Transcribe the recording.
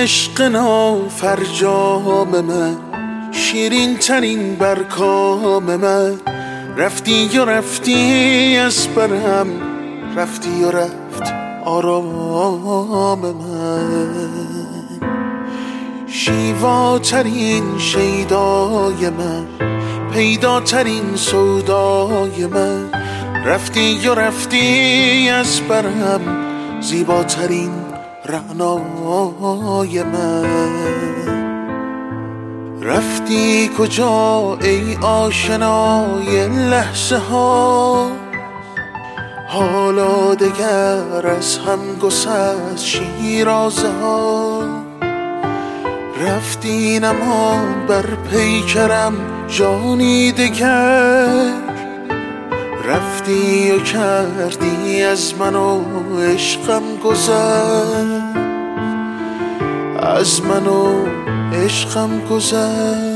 عشق نافرجام من، شیرین ترین برکام من، رفتی و رفتی از برم، رفتی و رفت آرام من. شیواترین شیدای من، پیداترین سودای من، رفتی و رفتی از برم، زیباترین رعنای من. رفتی کجا ای آشنای لحظه ها، حالا دگر از هم گسست شیرازه ها. رفتی نماند بر پیکرم جانی دگر، رفتی و کردی از من و عشقم گذر، از من و عشقم گذر.